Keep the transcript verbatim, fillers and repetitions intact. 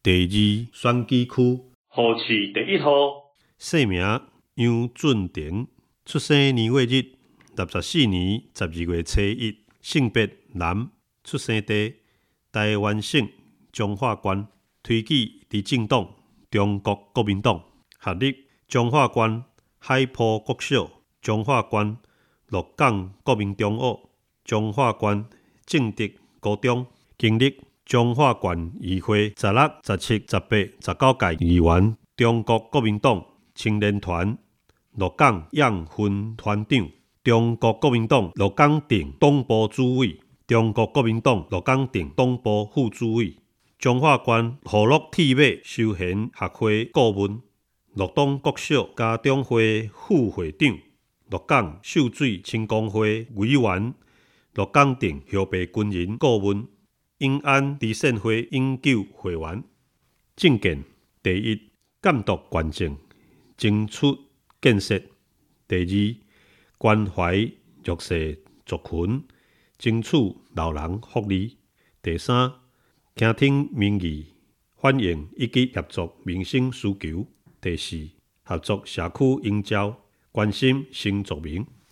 第二选举区河市第一号， 姓名杨俊廷，出生年月日六十四年十二月初一，性别男，出生地台湾省彰化县，推举伫政党中国国民党，学历彰化县海埔国小、彰化县鹿港国民中学、彰化县正德高中，经历彰化县议会十六、十七、十八、十九届议员，中国国民党青年团鹿港养分团长，中国国民党鹿港镇党部主委，中国国民党鹿港镇党部副主委，彰化县河洛铁马休闲学会顾问，鹿党国小家长会副会长，鹿港秀水青工会委员，鹿港镇后备军人顾问，永安慈善会永久会员。政见第一，监督县政，争取建设；第二，关怀弱势族群，争取老人福利；第三，倾听民意，反映以及协助民生需求；第四，合作社区营造，关心新住民。